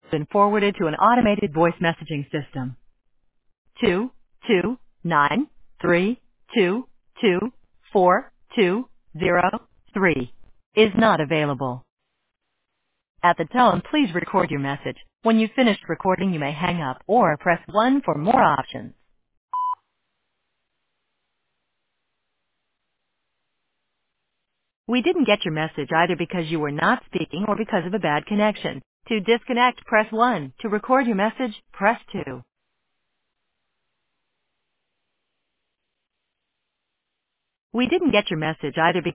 been forwarded to an automated voice messaging system. 22932242203 is not available. At the tone, please record your message. When you've finished recording, you may hang up or press 1 for more options. We didn't get your message either because you were not speaking or because of a bad connection. To disconnect, press 1. To record your message, press 2. We didn't get your message either because